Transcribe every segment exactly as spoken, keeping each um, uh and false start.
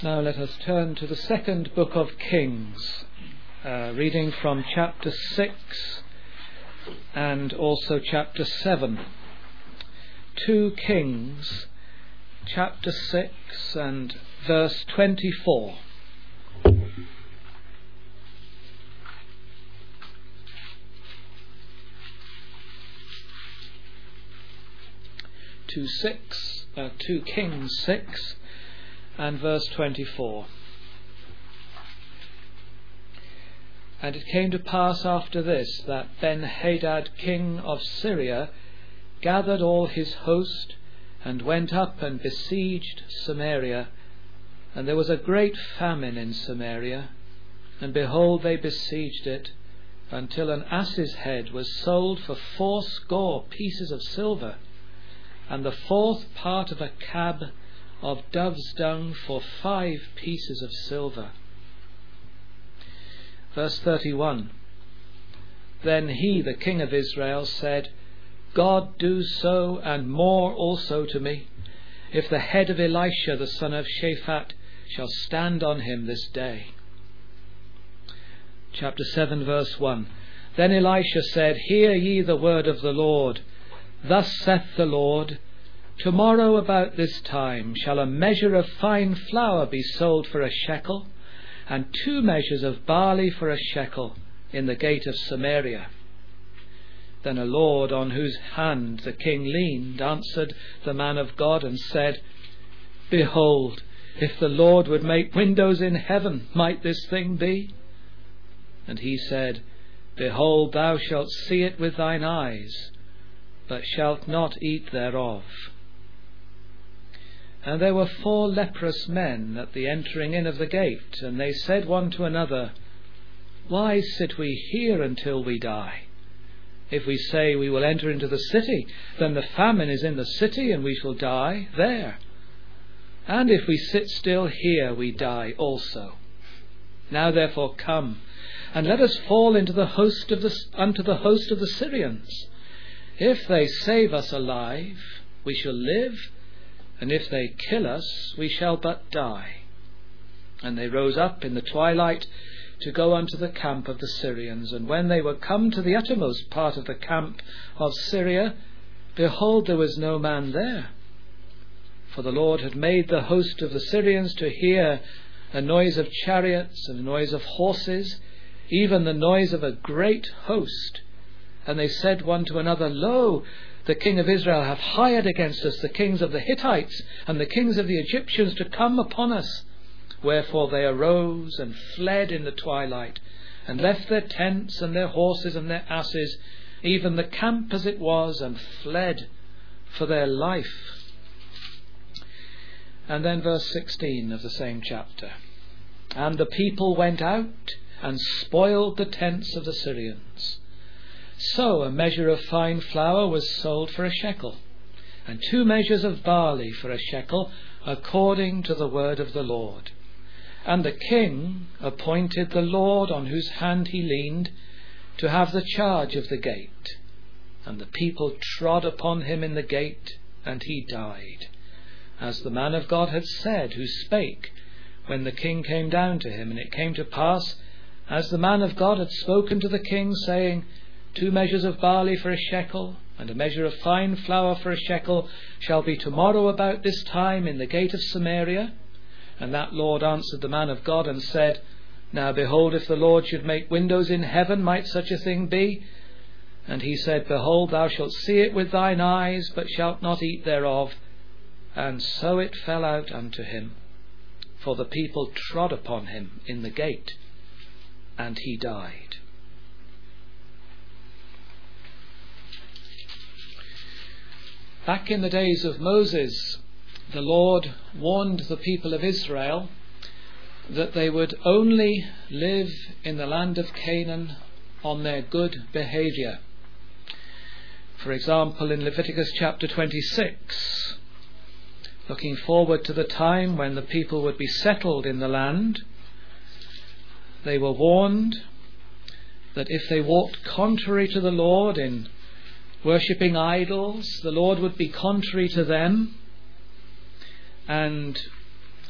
Now let us turn to the second book of Kings, uh, reading from chapter six and also chapter seven. two Kings, chapter six and verse twenty-four. two six, uh, two Kings six and verse twenty-four. And it came to pass after this that Ben-Hadad king of Syria gathered all his host and went up and besieged Samaria. And there was a great famine in Samaria, and behold, they besieged it, until an ass's head was sold for fourscore pieces of silver, and the fourth part of a cab of dove's dung for five pieces of silver. Verse thirty-one. Then he, the king of Israel, said, God do so and more also to me, if the head of Elisha the son of Shaphat shall stand on him this day. Chapter seven, verse one. Then Elisha said, Hear ye the word of the Lord. Thus saith the Lord, Tomorrow about this time shall a measure of fine flour be sold for a shekel, and two measures of barley for a shekel, in the gate of Samaria. Then a lord on whose hand the king leaned answered the man of God and said, Behold, if the Lord would make windows in heaven, might this thing be? And he said, Behold, thou shalt see it with thine eyes, but shalt not eat thereof. And there were four leprous men at the entering in of the gate, and they said one to another, Why sit we here until we die? If we say we will enter into the city, then the famine is in the city, and we shall die there. And if we sit still here, we die also. Now therefore come, and let us fall into the host of the, unto the host of the Syrians. If they save us alive, we shall live, and if they kill us, we shall but die. And they rose up in the twilight to go unto the camp of the Syrians. And when they were come to the uttermost part of the camp of Syria, behold, there was no man there. For the Lord had made the host of the Syrians to hear a noise of chariots and a noise of horses, even the noise of a great host. And they said one to another, Lo, the king of Israel hath hired against us the kings of the Hittites and the kings of the Egyptians to come upon us. Wherefore they arose and fled in the twilight, and left their tents and their horses and their asses, even the camp as it was, and fled for their life. And then verse sixteen of the same chapter. And the people went out and spoiled the tents of the Syrians. So a measure of fine flour was sold for a shekel, and two measures of barley for a shekel, according to the word of the Lord. And the king appointed the Lord on whose hand he leaned to have the charge of the gate. And the people trod upon him in the gate, and he died, as the man of God had said, who spake when the king came down to him. And it came to pass, as the man of God had spoken to the king, saying, Two measures of barley for a shekel, and a measure of fine flour for a shekel, shall be tomorrow about this time in the gate of Samaria. And that Lord answered the man of God and said, Now behold, if the Lord should make windows in heaven, might such a thing be? And he said, Behold, thou shalt see it with thine eyes, but shalt not eat thereof. And so it fell out unto him, for the people trod upon him in the gate, and he died. Back in the days of Moses, the Lord warned the people of Israel that they would only live in the land of Canaan on their good behaviour. For example, in Leviticus chapter twenty-six, looking forward to the time when the people would be settled in the land, they were warned that if they walked contrary to the Lord in worshipping idols, the Lord would be contrary to them, and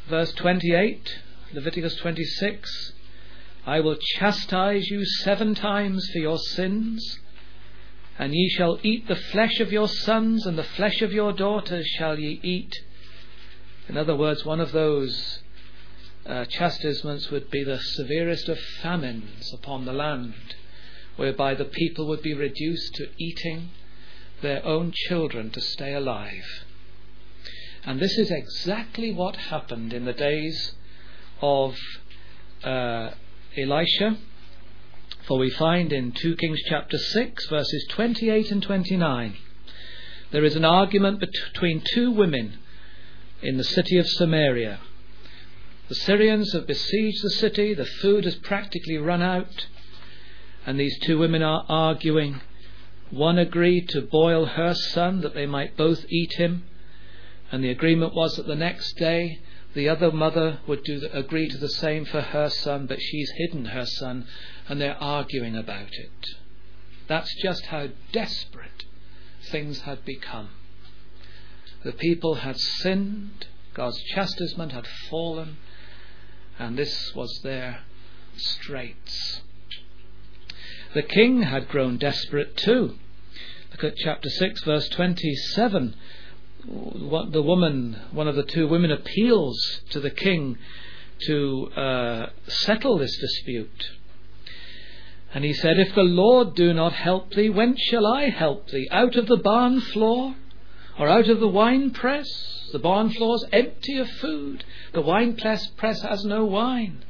verse twenty-eight, Leviticus twenty-six, I will chastise you seven times for your sins, and ye shall eat the flesh of your sons, and the flesh of your daughters shall ye eat. In other words, one of those uh, chastisements would be the severest of famines upon the land, whereby the people would be reduced to eating their own children to stay alive. And this is exactly what happened in the days of uh, Elisha. For we find in Second Kings chapter six, verses twenty-eight and twenty-nine, there is an argument between two women in the city of Samaria. The Syrians have besieged the city, the food has practically run out, and these two women are arguing. One agreed to boil her son that they might both eat him, and the agreement was that the next day the other mother would do the, agree to the same for her son, but she's hidden her son, and they're arguing about it. That's just how desperate things had become. The people had sinned, God's chastisement had fallen, and this was their straits. The king had grown desperate too. Look at chapter six, verse twenty-seven. What the woman, one of the two women, appeals to the king to uh, settle this dispute. And he said, if the Lord do not help thee, whence shall I help thee? Out of the barn floor, or out of the wine press? The barn floor's empty of food. The wine press, press has no wine.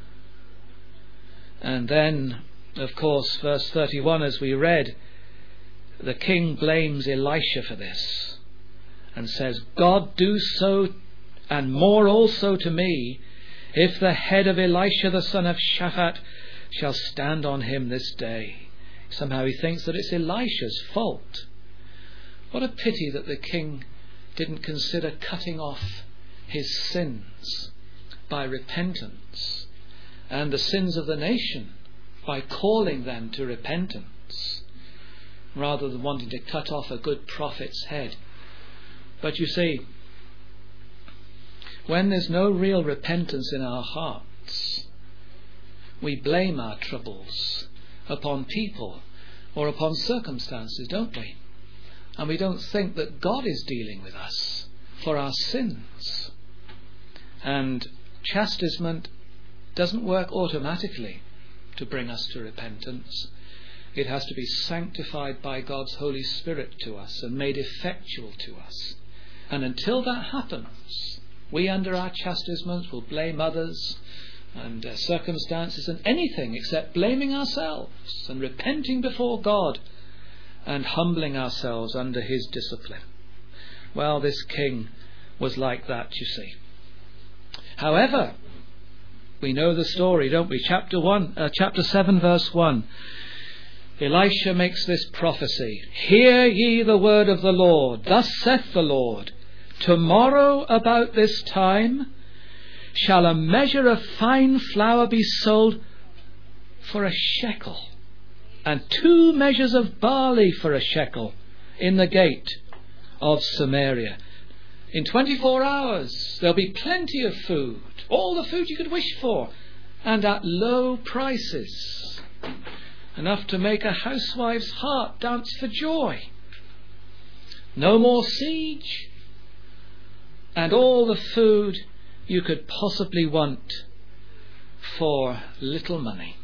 And then, of course, verse thirty-one, as we read, the king blames Elisha for this, and says, God do so and more also to me, if the head of Elisha the son of Shaphat shall stand on him this day. Somehow he thinks that it's Elisha's fault. What a pity that the king didn't consider cutting off his sins by repentance, and the sins of the nation by calling them to repentance, rather than wanting to cut off a good prophet's head. But you see, when there's no real repentance in our hearts, we blame our troubles upon people or upon circumstances, don't we? And we don't think that God is dealing with us for our sins. And chastisement doesn't work automatically to bring us to repentance. It has to be sanctified by God's Holy Spirit to us and made effectual to us. And until that happens, we under our chastisements will blame others and uh, circumstances and anything except blaming ourselves and repenting before God and humbling ourselves under his discipline. Well, this king was like that, you see. However, we know the story, don't we? Chapter one, uh, chapter seven, verse one. Elisha makes this prophecy. Hear ye the word of the Lord. Thus saith the Lord, tomorrow about this time shall a measure of fine flour be sold for a shekel, and two measures of barley for a shekel in the gate of Samaria. In twenty-four hours there'll be plenty of food, all the food you could wish for, and at low prices. Enough to make a housewife's heart dance for joy. No more siege, and all the food you could possibly want for little money.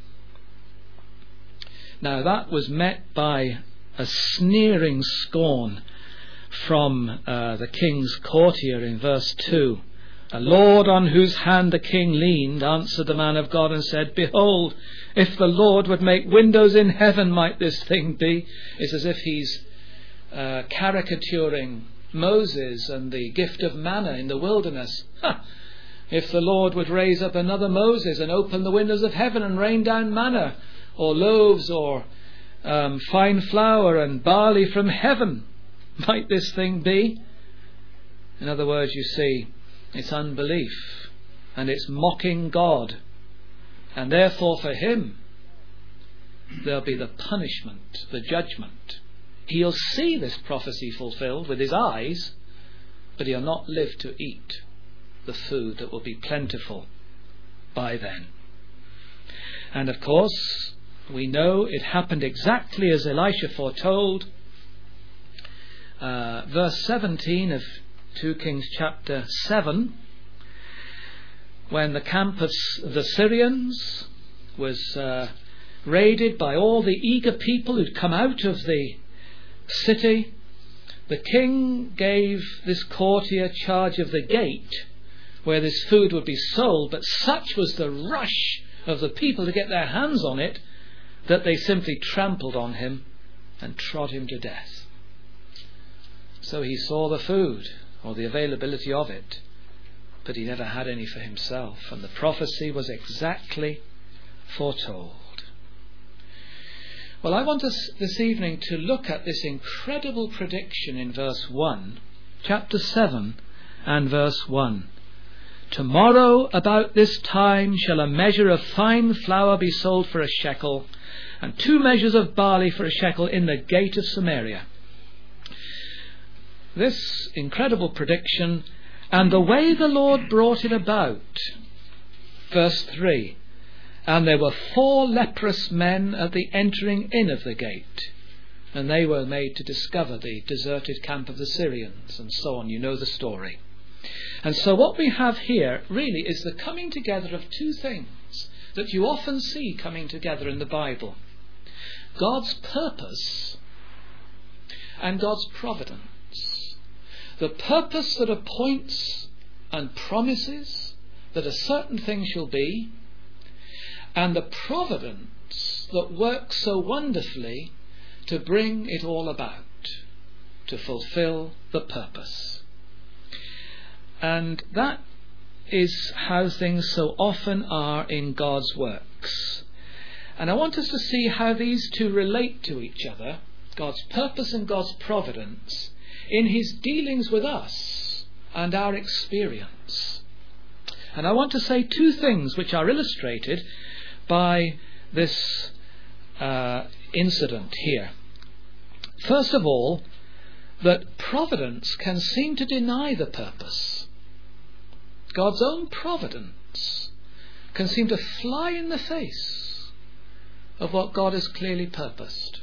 Now that was met by a sneering scorn from uh, the king's courtier in verse two. A Lord on whose hand the king leaned answered the man of God and said, behold, if the Lord would make windows in heaven, might this thing be? It's as if he's uh, caricaturing Moses and the gift of manna in the wilderness. Ha! If the Lord would raise up another Moses and open the windows of heaven and rain down manna, or loaves, or um, fine flour and barley from heaven, might this thing be? In other words, you see, it's unbelief, and it's mocking God, and therefore for him there'll be the punishment, the judgment. He'll see this prophecy fulfilled with his eyes, but he'll not live to eat the food that will be plentiful by then. And of course, we know it happened exactly as Elisha foretold. Uh, verse seventeen of two Kings chapter seven, when the camp of the Syrians was uh, raided by all the eager people who'd come out of the city, the king gave this courtier charge of the gate where this food would be sold, but such was the rush of the people to get their hands on it that they simply trampled on him and trod him to death. So he saw the food, or the availability of it, but he never had any for himself, and the prophecy was exactly foretold. Well, I want us this evening to look at this incredible prediction in verse one, chapter seven and verse one. Tomorrow about this time shall a measure of fine flour be sold for a shekel, and two measures of barley for a shekel in the gate of Samaria. This incredible prediction and the way the Lord brought it about. Verse three. And there were four leprous men at the entering in of the gate, and they were made to discover the deserted camp of the Syrians, and so on. You know the story. And so what we have here really is the coming together of two things that you often see coming together in the Bible: God's purpose and God's providence. The purpose that appoints and promises that a certain thing shall be, and the providence that works so wonderfully to bring it all about, to fulfill the purpose. And that is how things so often are in God's works. And I want us to see how these two relate to each other, God's purpose and God's providence, in his dealings with us and our experience. And I want to say two things which are illustrated by this uh, incident here. First of all, that providence can seem to deny the purpose. God's own providence can seem to fly in the face of what God has clearly purposed.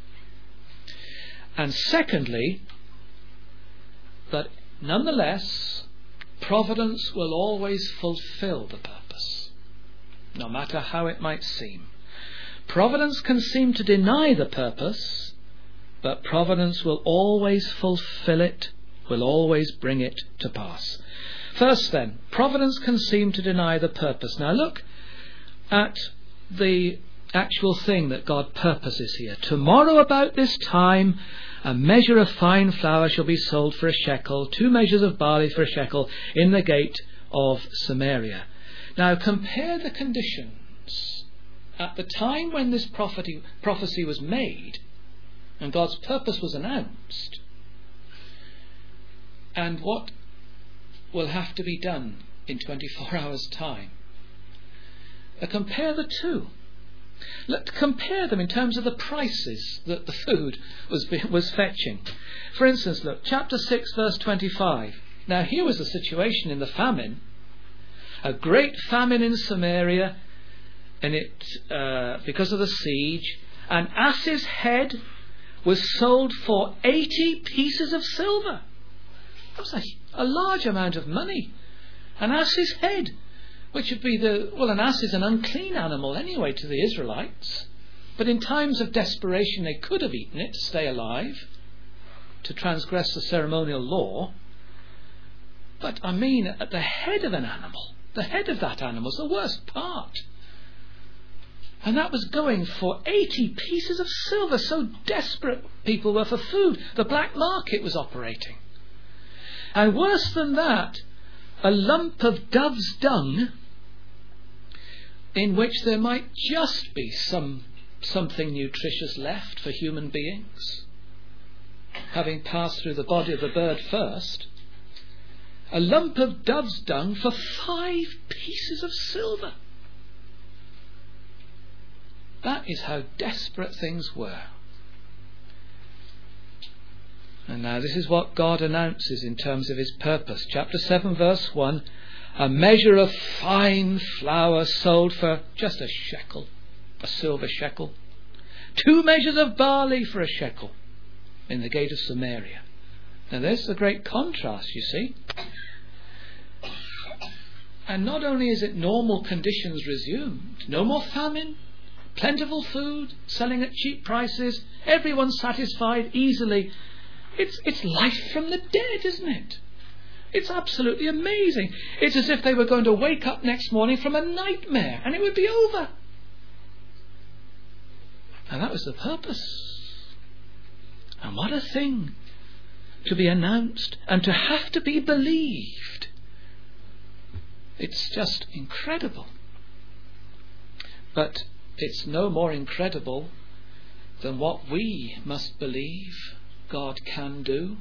And secondly, that nonetheless, providence will always fulfill the purpose, no matter how it might seem. Providence can seem to deny the purpose, but providence will always fulfill it, will always bring it to pass. First then, providence can seem to deny the purpose. Now look at the actual thing that God purposes here. Tomorrow about this time a measure of fine flour shall be sold for a shekel, two measures of barley for a shekel in the gate of Samaria. Now compare the conditions at the time when this prophecy, prophecy was made and God's purpose was announced, and what will have to be done in twenty-four hours' time. Now compare the two. Let's compare them in terms of the prices that the food was was fetching. For instance, look, chapter six, verse twenty-five. Now here was the situation in the famine. A great famine in Samaria, and it uh, because of the siege. An ass's head was sold for eighty pieces of silver. That was a, a large amount of money. An ass's head, which would be the, well, an ass is an unclean animal anyway to the Israelites, but in times of desperation they could have eaten it to stay alive, to transgress the ceremonial law. But I mean, at the head of an animal, the head of that animal is the worst part. And that was going for eighty pieces of silver. So desperate people were for food. The black market was operating. And worse than that, a lump of dove's dung in which there might just be some something nutritious left for human beings, having passed through the body of the bird first. A lump of dove's dung for five pieces of silver. That is how desperate things were. And now this is what God announces in terms of his purpose. Chapter seven, verse one. A measure of fine flour sold for just a shekel, a silver shekel. Two measures of barley for a shekel in the gate of Samaria. Now there's a great contrast, you see. And not only is it normal conditions resumed, no more famine, plentiful food, selling at cheap prices, everyone satisfied easily. It's, it's life from the dead, isn't it? It's absolutely amazing. It's as if they were going to wake up next morning from a nightmare and it would be over. And that was the purpose. And what a thing to be announced and to have to be believed. It's just incredible. But it's no more incredible than what we must believe God can do.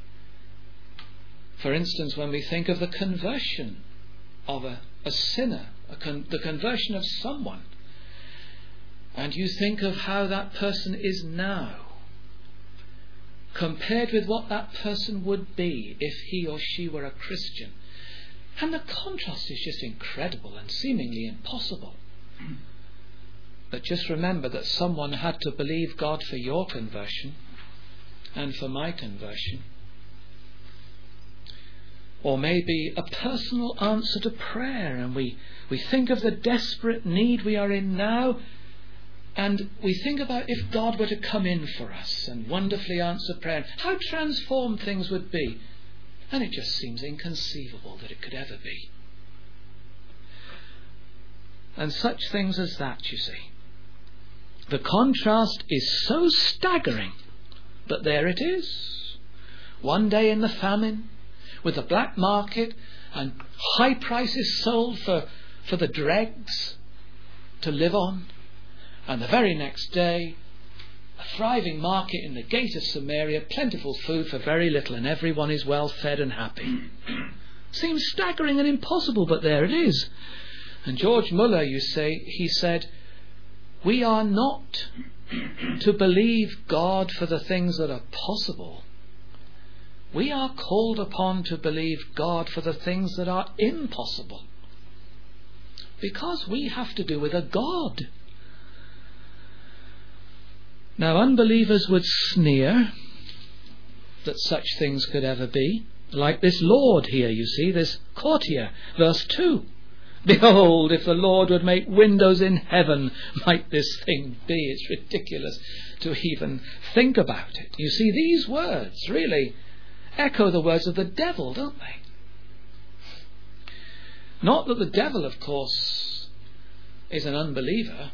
For instance, when we think of the conversion of a, a sinner, a con- the conversion of someone, and you think of how that person is now, compared with what that person would be if he or she were a Christian, and the contrast is just incredible and seemingly impossible. But just remember that someone had to believe God for your conversion and for my conversion. Or maybe a personal answer to prayer, and we, we think of the desperate need we are in now, and we think about if God were to come in for us and wonderfully answer prayer, how transformed things would be. And it just seems inconceivable that it could ever be. And such things as that, you see. The contrast is so staggering, but there it is. One day in the famine, with the black market and high prices sold for, for the dregs to live on. And the very next day, a thriving market in the gate of Samaria, plentiful food for very little, and everyone is well fed and happy. Seems staggering and impossible, but there it is. And George Muller, you say, he said, we are not to believe God for the things that are possible. We are called upon to believe God for the things that are impossible. Because we have to do with a God. Now, unbelievers would sneer that such things could ever be. Like this Lord here, you see, this courtier, verse two. Behold, if the Lord would make windows in heaven, might this thing be? It's ridiculous to even think about it. You see, these words really echo the words of the devil, don't they? Not that the devil, of course, is an unbeliever.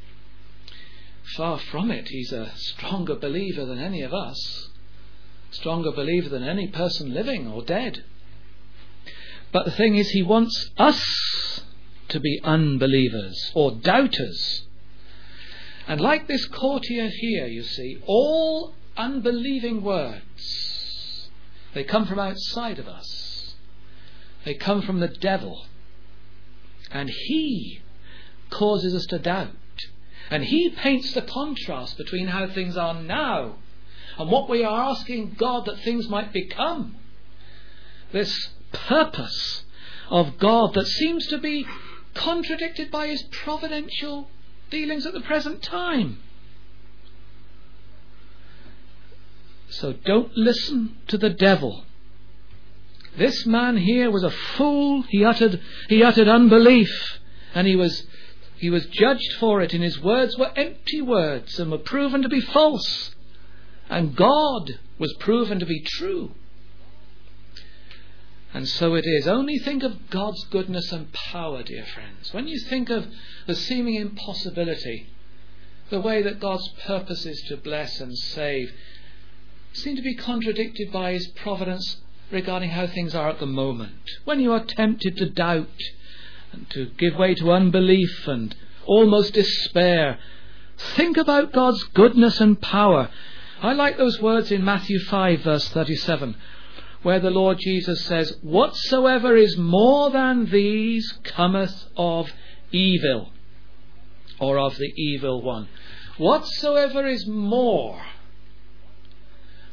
Far from it. He's a stronger believer than any of us. Stronger believer than any person living or dead. But the thing is, he wants us to be unbelievers or doubters. And like this courtier here, you see, all unbelieving words, they come from outside of us. They come from the devil. And he causes us to doubt. And he paints the contrast between how things are now and what we are asking God that things might become. This purpose of God that seems to be contradicted by his providential dealings at the present time. So don't listen to the devil. This man here was a fool. He uttered, he uttered unbelief, and he was He was judged for it, and his words were empty words and were proven to be false. And God was proven to be true. And so it is. Only think of God's goodness and power, dear friends. When you think of the seeming impossibility, the way that God's purpose is to bless and save, seem to be contradicted by his providence regarding how things are at the moment. When you are tempted to doubt and to give way to unbelief and almost despair, think about God's goodness and power. I like those words in Matthew five, verse thirty-seven, where the Lord Jesus says, whatsoever is more than these cometh of evil, or of the evil one. Whatsoever is more.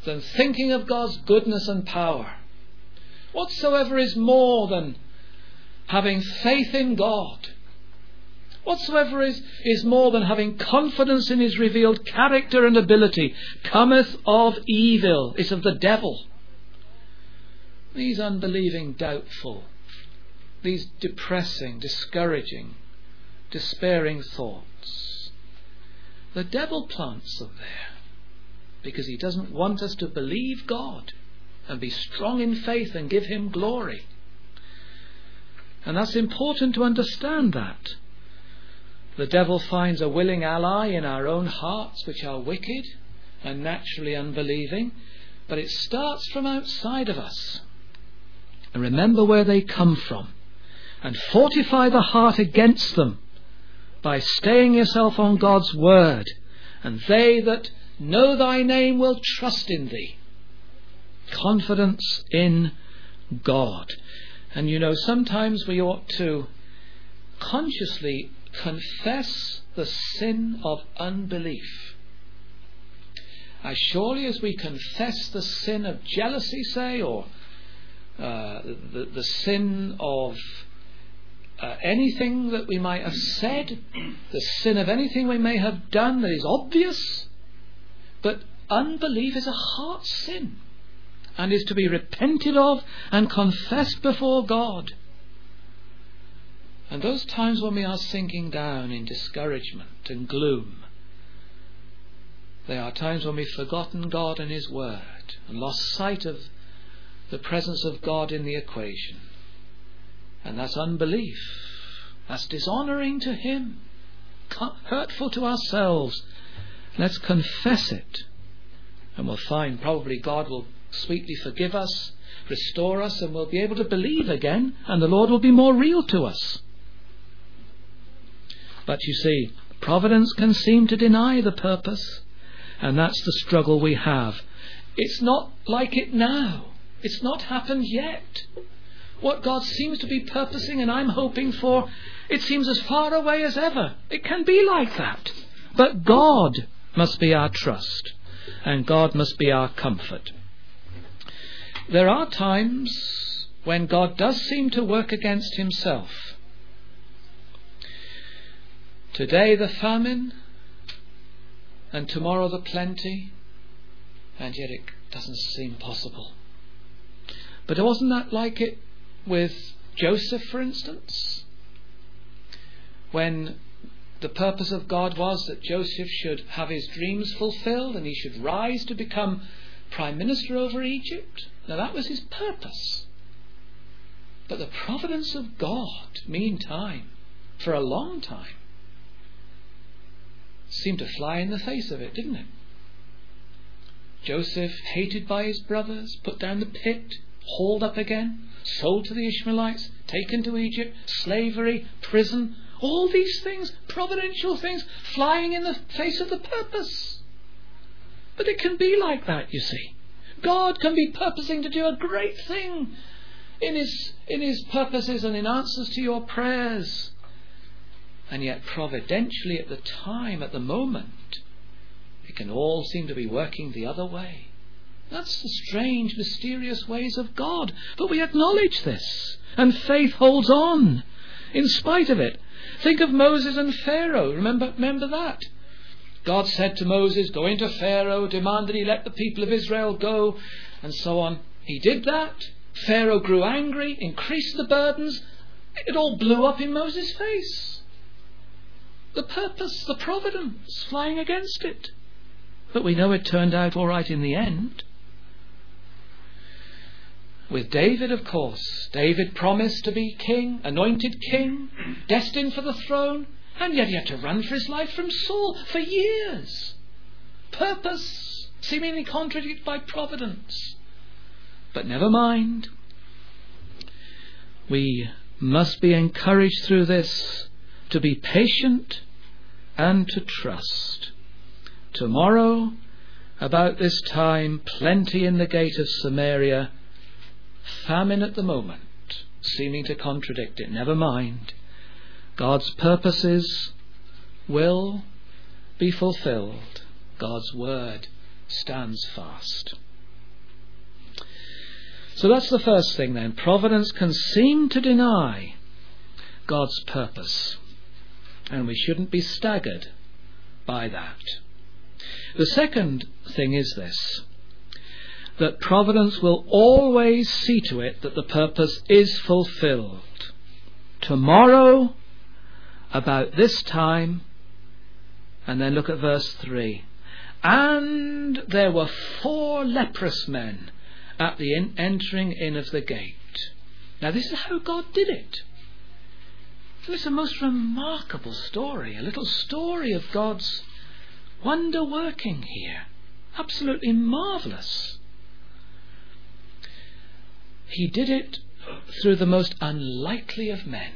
than thinking of God's goodness and power. Whatsoever is more than having faith in God. Whatsoever is, is more than having confidence in his revealed character and ability cometh of evil, is of the devil. These unbelieving, doubtful, these depressing, discouraging, despairing thoughts, the devil plants them there because he doesn't want us to believe God and be strong in faith and give him glory. And that's important to understand that. The devil finds a willing ally in our own hearts, which are wicked and naturally unbelieving, but it starts from outside of us. And remember where they come from, and fortify the heart against them by staying yourself on God's word. And they that know thy name will trust in thee. Confidence in God. And you know, sometimes we ought to consciously confess the sin of unbelief. As surely as we confess the sin of jealousy, say, or uh, the, the sin of uh, anything that we might have said, the sin of anything we may have done that is obvious, but unbelief is a heart sin and is to be repented of and confessed before God. And those times when we are sinking down in discouragement and gloom, they are times when we've forgotten God and his word and lost sight of the presence of God in the equation. And that's unbelief. That's dishonouring to him, hurtful to ourselves. Let's confess it, and we'll find probably God will sweetly forgive us, restore us, and we'll be able to believe again, and the Lord will be more real to us. But you see, providence can seem to deny the purpose, and that's the struggle we have. It's not like it now. It's not happened yet. What God seems to be purposing and I'm hoping for, it seems as far away as ever. It can be like that. But God must be our trust, and God must be our comfort. There are times when God does seem to work against himself. Today the famine, and tomorrow the plenty, and yet it doesn't seem possible. But wasn't that like it with Joseph, for instance? When the purpose of God was that Joseph should have his dreams fulfilled and he should rise to become prime minister over Egypt. Now that was his purpose. But the providence of God, meantime, for a long time, seemed to fly in the face of it, didn't it? Joseph, hated by his brothers, put down the pit, hauled up again, sold to the Ishmaelites, taken to Egypt, slavery, prison, all these things, providential things, flying in the face of the purpose. But it can be like that, you see. God can be purposing to do a great thing in his, in his purposes and in answers to your prayers. And yet providentially at the time, at the moment, it can all seem to be working the other way. That's the strange, mysterious ways of God. But we acknowledge this, and faith holds on in spite of it. Think of Moses and Pharaoh. Remember, remember that. God said to Moses, go into Pharaoh, demand that he let the people of Israel go, and so on. He did that. Pharaoh grew angry, increased the burdens. It all blew up in Moses' face. The purpose, the providence, flying against it. But we know it turned out all right in the end. With David, of course. David promised to be king, anointed king, destined for the throne, and yet he had to run for his life from Saul for years. Purpose seemingly contradicted by providence. But never mind. We must be encouraged through this to be patient and to trust. Tomorrow, about this time, plenty in the gate of Samaria, famine at the moment, seeming to contradict it. Never mind. God's purposes will be fulfilled. God's word stands fast. So that's the first thing then. Providence can seem to deny God's purpose, and we shouldn't be staggered by that. The second thing is this, that providence will always see to it that the purpose is fulfilled. Tomorrow, about this time, and then look at verse three. And there were four leprous men at the in- entering in of the gate. Now this is how God did it. It's a most remarkable story, a little story of God's wonder working here. Absolutely marvellous. He did it through the most unlikely of men.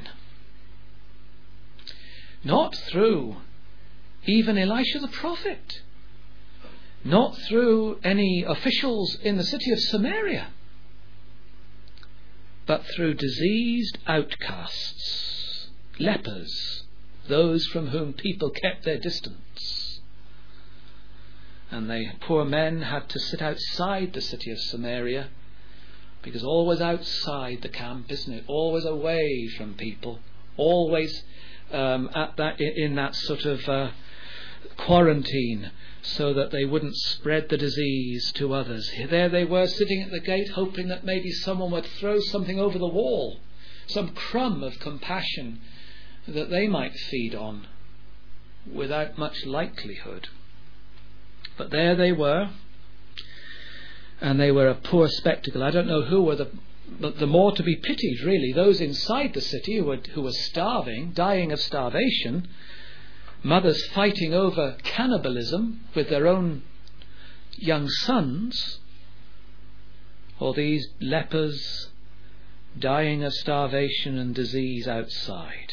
Not through even Elisha the prophet. Not through any officials in the city of Samaria. But through diseased outcasts, lepers, those from whom people kept their distance. And they, poor men, had to sit outside the city of Samaria, because always outside the camp, isn't it? Always away from people, always um, at that in that sort of uh, quarantine, so that they wouldn't spread the disease to others. There they were, sitting at the gate, hoping that maybe someone would throw something over the wall, some crumb of compassion that they might feed on, without much likelihood. But there they were, and they were a poor spectacle. I don't know who were the the more to be pitied, really. Those inside the city who were, who were starving, dying of starvation, mothers fighting over cannibalism with their own young sons, or these lepers dying of starvation and disease outside.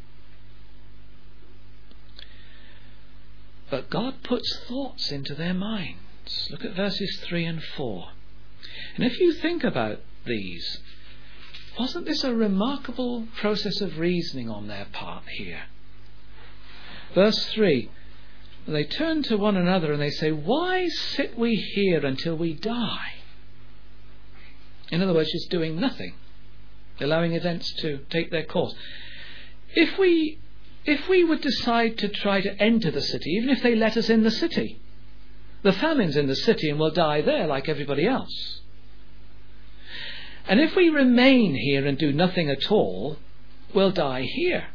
But God puts thoughts into their minds. Look at verses three and four. And if you think about these, wasn't this a remarkable process of reasoning on their part here? Verse three, they turn to one another and they say, why sit we here until we die? In other words, just doing nothing, allowing events to take their course. If we if we would decide to try to enter the city, even if they let us in the city, the famine's in the city and we'll die there like everybody else. And if we remain here and do nothing at all, we'll die here.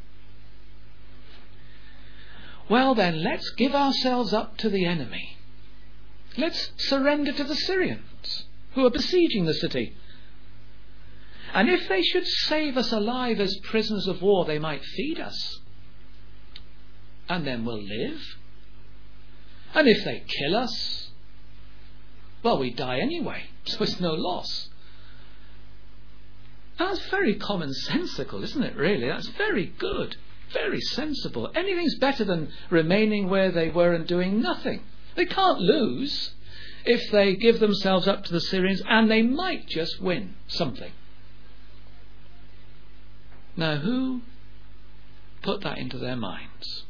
Well then, let's give ourselves up to the enemy. Let's surrender to the Syrians who are besieging the city. And if they should save us alive as prisoners of war, they might feed us. And then we'll live. And if they kill us, well, we die anyway, so it's no loss. That's very commonsensical, isn't it, really? That's very good, very sensible. Anything's better than remaining where they were and doing nothing. They can't lose if they give themselves up to the Syrians, and they might just win something. Now, who put that into their minds?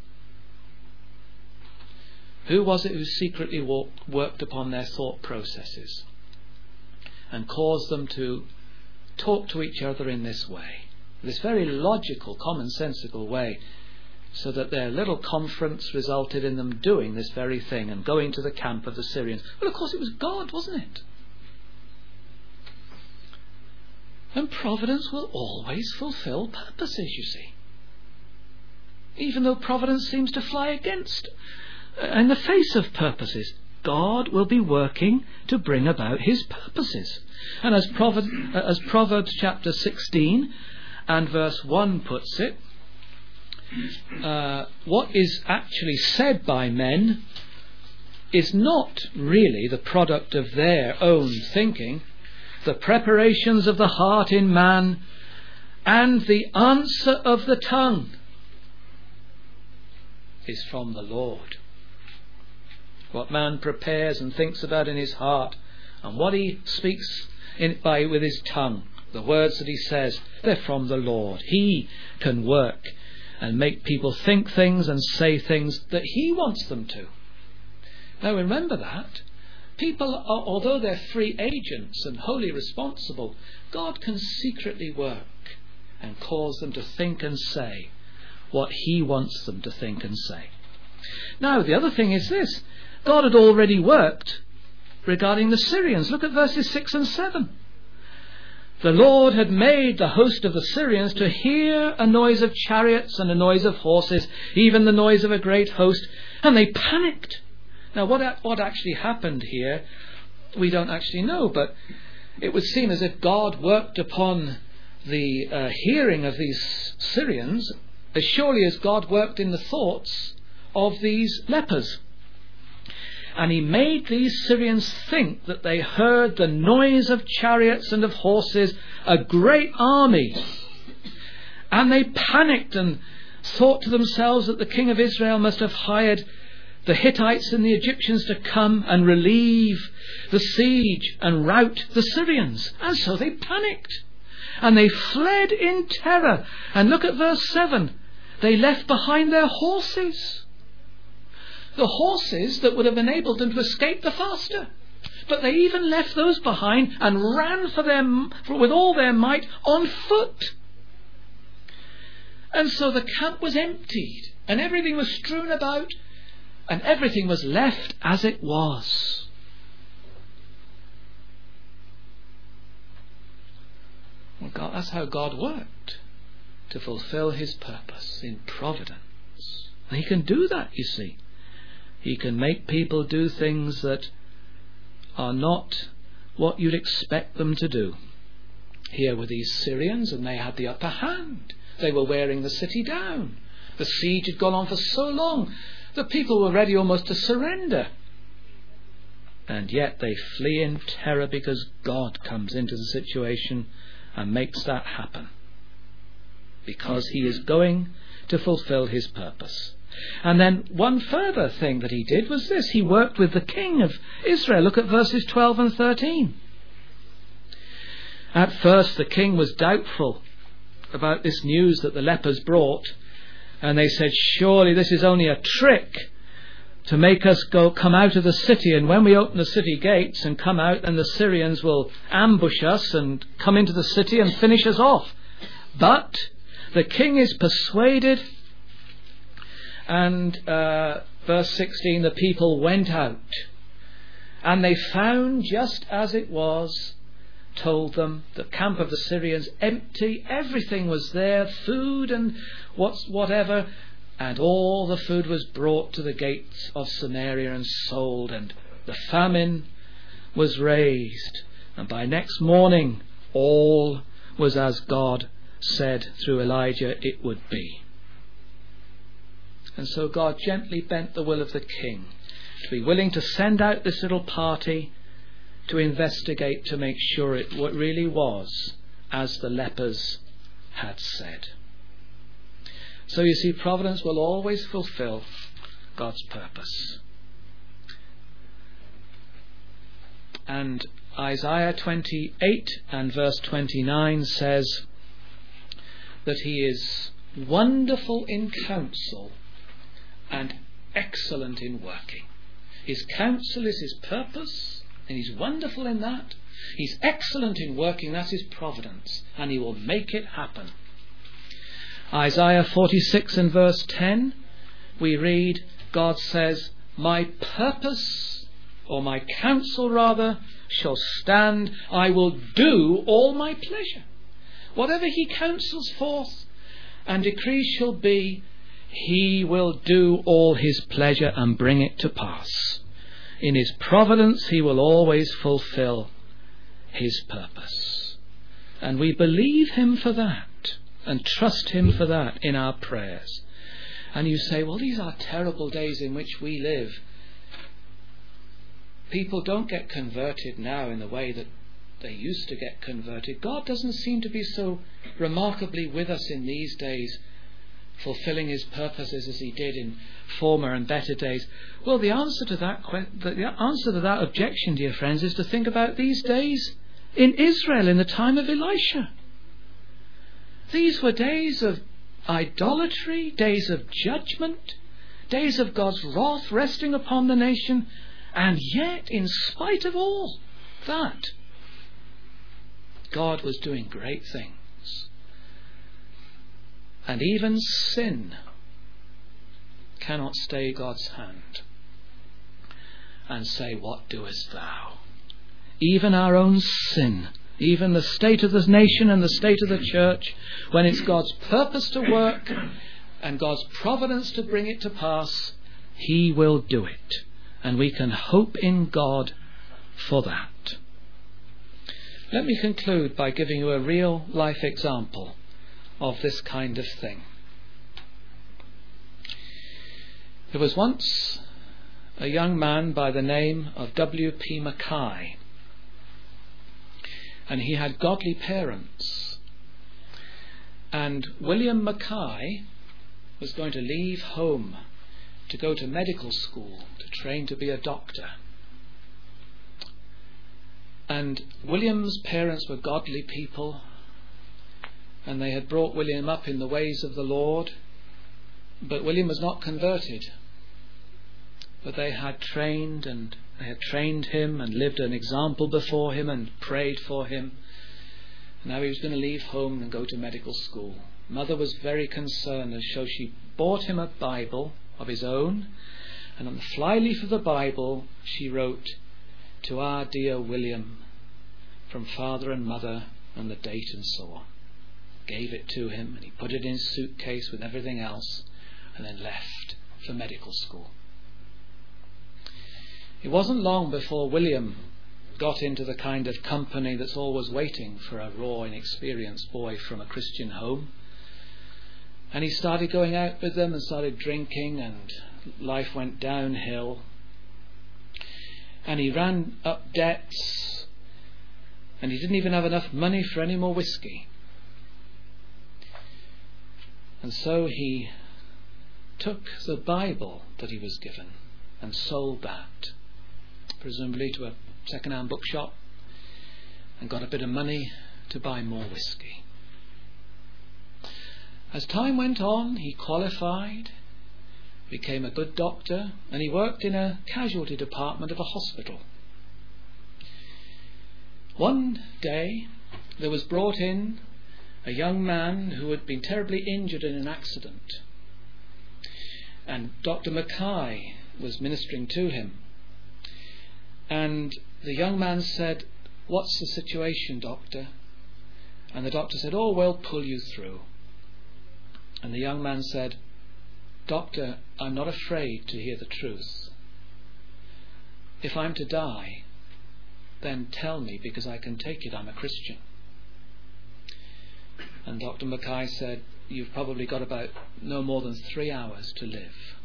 Who was it who secretly walked, worked upon their thought processes and caused them to talk to each other in this way, this very logical, commonsensical way, so that their little conference resulted in them doing this very thing and going to the camp of the Syrians? Well, of course it was God, wasn't it? And providence will always fulfill purposes, you see. Even though providence seems to fly against, in the face of purposes, God will be working to bring about his purposes. And as Proverbs, as Proverbs chapter sixteen and verse one puts it, uh, what is actually said by men is not really the product of their own thinking. The preparations of the heart in man and the answer of the tongue is from the Lord. What man prepares and thinks about in his heart, and what he speaks in by with his tongue, the words that he says, they're from the Lord. He can work and make people think things and say things that he wants them to. Now remember that. People, are, although they're free agents and wholly responsible, God can secretly work and cause them to think and say what he wants them to think and say. Now, the other thing is this. God had already worked regarding the Syrians. Look at verses six and seven. The Lord had made the host of the Syrians to hear a noise of chariots and a noise of horses, even the noise of a great host, and they panicked. Now, what, what actually happened here, we don't actually know, but it would seem as if God worked upon the uh, hearing of these Syrians as surely as God worked in the thoughts of these lepers. And he made these Syrians think that they heard the noise of chariots and of horses, a great army. And they panicked and thought to themselves that the king of Israel must have hired the Hittites and the Egyptians to come and relieve the siege and rout the Syrians. And so they panicked. And they fled in terror. And look at verse seven. They left behind their horses. The horses that would have enabled them to escape the faster. But they even left those behind and ran for them for, with all their might on foot. And so the camp was emptied, and everything was strewn about, and everything was left as it was. Well, God, that's how God worked to fulfill his purpose in providence. And he can do that, you see. He can make people do things that are not what you'd expect them to do. Here were these Syrians, and they had the upper hand. They were wearing the city down. The siege had gone on for so long. The people were ready almost to surrender. And yet they flee in terror because God comes into the situation and makes that happen. Because he is going to fulfill his purpose. And then one further thing that he did was this. He worked with the king of Israel. Look at verses twelve and thirteen. At first the king was doubtful about this news that the lepers brought. And they said, surely this is only a trick to make us go come out of the city. And when we open the city gates and come out, then the Syrians will ambush us and come into the city and finish us off. But the king is persuaded. And uh, verse sixteen, the people went out, and they found just as it was told them, the camp of the Syrians empty. Everything was there, food and what's whatever, and all the food was brought to the gates of Samaria and sold, and the famine was raised. And by next morning, all was as God said through Elijah it would be. And so God gently bent the will of the king to be willing to send out this little party to investigate, to make sure it what really was as the lepers had said. So you see, providence will always fulfill God's purpose. And Isaiah twenty-eight and verse twenty-nine says that he is wonderful in counsel and excellent in working. His counsel is his purpose, and he's wonderful in that. He's excellent in working, that's his providence, and he will make it happen. Isaiah forty-six and verse ten, we read, God says, my purpose, or my counsel rather, shall stand. I will do all my pleasure. Whatever he counsels forth and decrees shall be, he will do all his pleasure and bring it to pass. In his providence he will always fulfill his purpose. And we believe him for that and trust him for that in our prayers. And you say, well, these are terrible days in which we live. People don't get converted now in the way that they used to get converted. God doesn't seem to be so remarkably with us in these days, fulfilling his purposes as he did in former and better days. Well, the answer to that the answer to that objection, dear friends, is to think about these days in Israel in the time of Elisha. These were days of idolatry, days of judgment, days of God's wrath resting upon the nation, And yet, in spite of all that, God was doing great things. And even sin cannot stay God's hand and say, "What doest thou?" Even our own sin, even the state of the nation and the state of the church, when it's God's purpose to work and God's providence to bring it to pass, He will do it. And we can hope in God for that. Let me conclude by giving you a real life example of this kind of thing. There was once a young man by the name of W P Mackay, and he had godly parents. And William Mackay was going to leave home to go to medical school to train to be a doctor. And William's parents were godly people, and they had brought William up in the ways of the Lord, but William was not converted. But they had trained and they had trained him and lived an example before him and prayed for him. And now he was going to leave home and go to medical school. Mother was very concerned, and so she bought him a Bible of his own, and on the flyleaf of the Bible she wrote, "To our dear William, from father and mother," and the date and so on. Gave it to him, and he put it in his suitcase with everything else, and then left for medical school. It wasn't long before William got into the kind of company that's always waiting for a raw, inexperienced boy from a Christian home. And he started going out with them and started drinking, and life went downhill. And he ran up debts, and he didn't even have enough money for any more whiskey. And so he took the Bible that he was given and sold that, presumably to a second-hand bookshop, and got a bit of money to buy more whiskey. As time went on, he qualified, became a good doctor, and he worked in a casualty department of a hospital. One day there was brought in a young man who had been terribly injured in an accident, and Doctor Mackay was ministering to him. And the young man said, "What's the situation, doctor?" And the doctor said, "Oh, we'll pull you through." And the young man said, "Doctor, I'm not afraid to hear the truth. If I'm to die, then tell me, because I can take it. I'm a Christian." And Doctor Mackay said, "You've probably got about no more than three hours to live."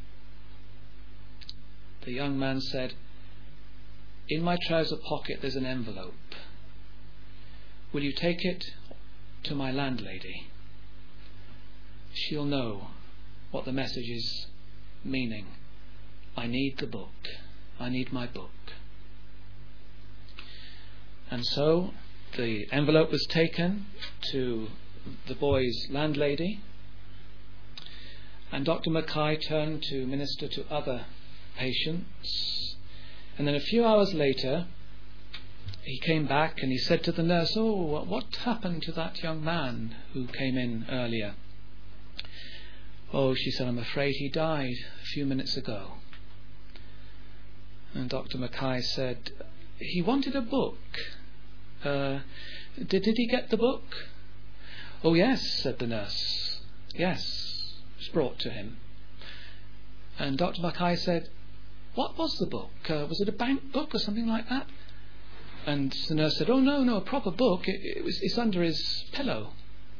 The young man said, "In my trouser pocket there's an envelope. Will you take it to my landlady? She'll know what the message is meaning. I need the book. I need my book." And so the envelope was taken to the boy's landlady, and Doctor Mackay turned to minister to other patients. And then a few hours later he came back and he said to the nurse, "Oh, what happened to that young man who came in earlier?" "Oh," she said, "I'm afraid he died a few minutes ago." And Doctor Mackay said, "He wanted a book. Uh, did, did he get the book?" "Oh yes," said the nurse. "Yes, it was brought to him." And Doctor Mackay said, "What was the book? Uh, was it a bank book or something like that?" And the nurse said, "Oh no, no, a proper book. It, it was, it's under his pillow."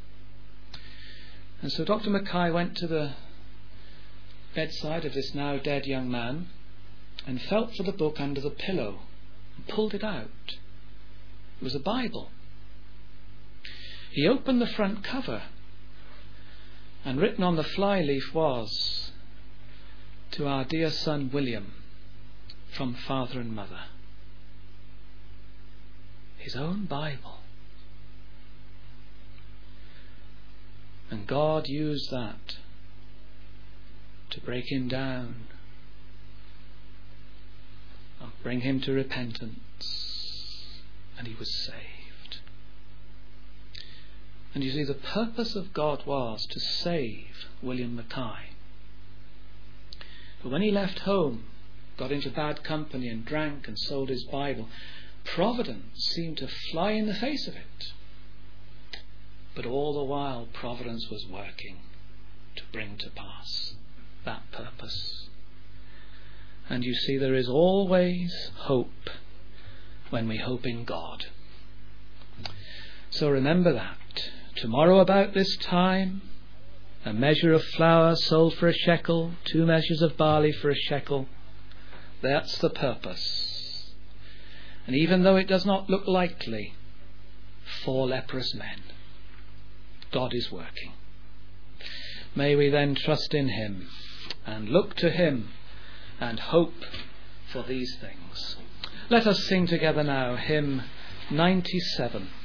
And so Doctor Mackay went to the bedside of this now dead young man and felt for the book under the pillow and pulled it out. It was a Bible. He opened the front cover, and written on the flyleaf was, "To our dear son William, from father and mother." His own Bible. And God used that to break him down and bring him to repentance, and he was saved. And you see, the purpose of God was to save William Mackay. But when he left home, got into bad company and drank and sold his Bible, providence seemed to fly in the face of it. But all the while, providence was working to bring to pass that purpose. And you see, there is always hope when we hope in God. So remember that. Tomorrow about this time, a measure of flour sold for a shekel, two measures of barley for a shekel. That's the purpose. And even though it does not look likely, four leprous men, God is working. May we then trust in him and look to him and hope for these things. Let us sing together now hymn ninety-seven.